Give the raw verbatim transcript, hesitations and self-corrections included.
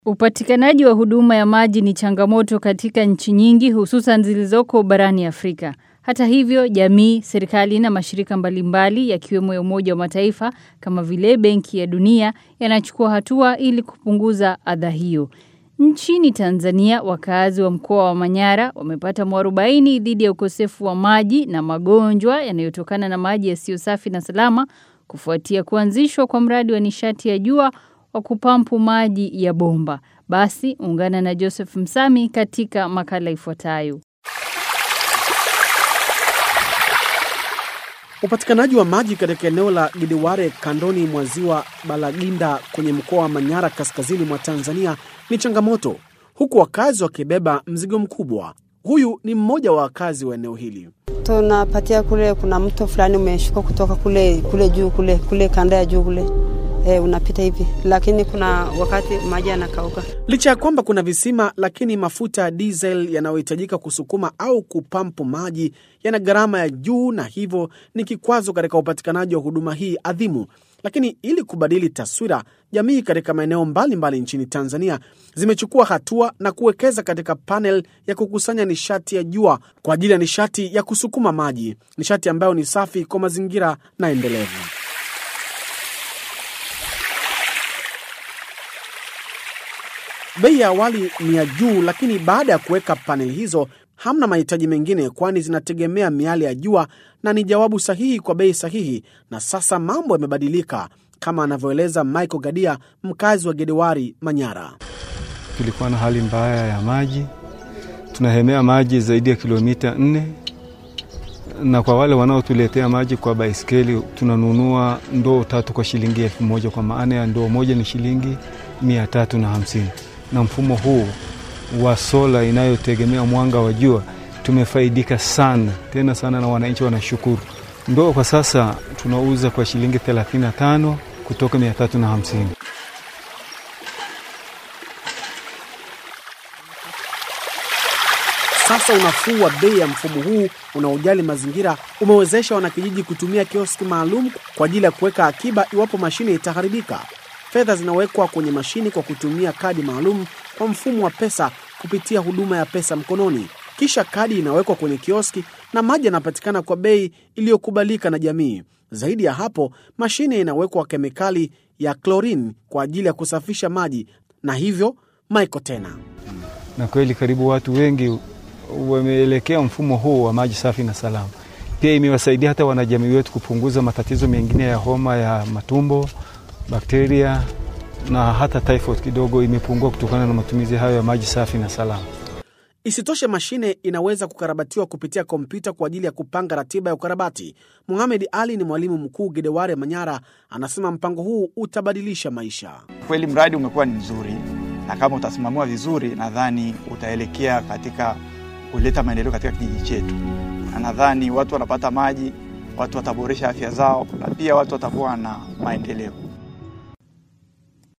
Upatikanaji wa huduma ya maji ni changamoto katika nchi nyingi hususan zilizoko barani Afrika. Hata hivyo, jamii, serikali na mashirika mbalimbali yakiwemo ya Umoja wa Mataifa kama vile Benki ya Dunia yanachukua hatua ili kupunguza adha hiyo. Nchini Tanzania, wakazi wa mkoa wa Manyara wamepata mwarobaini dhidi ya ukosefu wa maji na magonjwa yanayotokana na maji yasiyo safi na salama kufuatia kuanzishwa kwa mradi wa nishati ya jua wa kupampu maji ya bomba. Basi ungana na Joseph Msami katika makala ifuatayo. Upatikanaji wa maji katika eneo la Gideware kandoni mwa ziwa Balaginda kwenye mkoa wa Manyara kaskazini mwa Tanzania ni changamoto, huku wakazi wakibeba mzigo mkubwa. Huyu ni mmoja wa wakazi wa eneo hili. Tunapatia kule, kuna mto fulani umeshuka kutoka kule kule juu kule kule kanda ya juu kule. Eh, unapita hivi, lakini kuna wakati maji yanakauka. Licha ya kwamba kuna visima, lakini mafuta ya diesel yanayohitajika kusukuma au kupampu maji yana gharama ya juu, na hivyo ni kikwazo katika upatikanaji wa huduma hii adhimu. Lakini ili kubadili taswira, jamii katika maeneo mbalimbali nchini Tanzania zimechukua hatua na kuwekeza katika panel ya kukusanya nishati ya jua kwa ajili ya nishati ya kusukuma maji, nishati ambayo ni safi kwa mazingira na endelevu. Bei ya awali ni ya juu, lakini baada ya kuweka paneli hizo hamna mahitaji mengine, kwani zinategemea miale ya jua na ni jawabu sahihi kwa bei sahihi. Na sasa mambo yamebadilika, kama anavyoeleza Michael Gadia, mkazi wa Gideware, Manyara. Tulikuwa na hali mbaya ya maji. Tunahemea maji zaidi ya kilomita nne. Na kwa wale wanaotuletea maji kwa baiskeli, tunanunua ndoo tatu kwa shilingi elfu moja, kwa maana ya ndoo moja ni shilingi mia tatu na hamsini. Na mfumo huu wa sola inayotegemea mwanga wa jua tumefaidika sana, tena sana, na wananchi wanashukuru. Ndoo kwa sasa tunauza kwa shilingi thelathini na tano kutoka mia tatu na hamsini. Sasa unafuu wa bei ya mfumo huu unaojali mazingira umewezesha wanakijiji kutumia kioski maalum kwa ajili ya kuweka akiba iwapo mashine itaharibika. Fedha zinawekwa kwenye mashini kwa kutumia kadi maalum kwa mfumo wa pesa kupitia huduma ya pesa mkononi. Kisha kadi inawekwa kwenye kioski na maji yanapatikana kwa bei iliyokubalika na jamii. Zaidi ya hapo, mashine inawekwa kemikali ya chlorine kwa ajili ya kusafisha maji, na hivyo Michael tena. Na kweli karibu watu wengi wameelekea mfumo huu wa maji safi na salama. Pia imewasaidia hata wanajamii wetu kupunguza matatizo mengine ya homa ya matumbo, bakteria na hata typhoid kidogo imepungua kutokana na matumizi hayo ya maji safi na salama. Isitoshe, mashine inaweza kukarabatiwa kupitia kompyuta kwa ajili ya kupanga ratiba ya ukarabati. Mohamed Ali ni mwalimu mkuu Gideware, Manyara, anasema mpango huu utabadilisha maisha. Kweli mradi umekuwa ni mzuri, na kama utasimamiwa vizuri, nadhani utaelekea katika kuleta maendeleo katika kijiji chetu. Na nadhani watu wanapata maji, watu wataboresha afya zao, na pia watu watakuwa na maendeleo.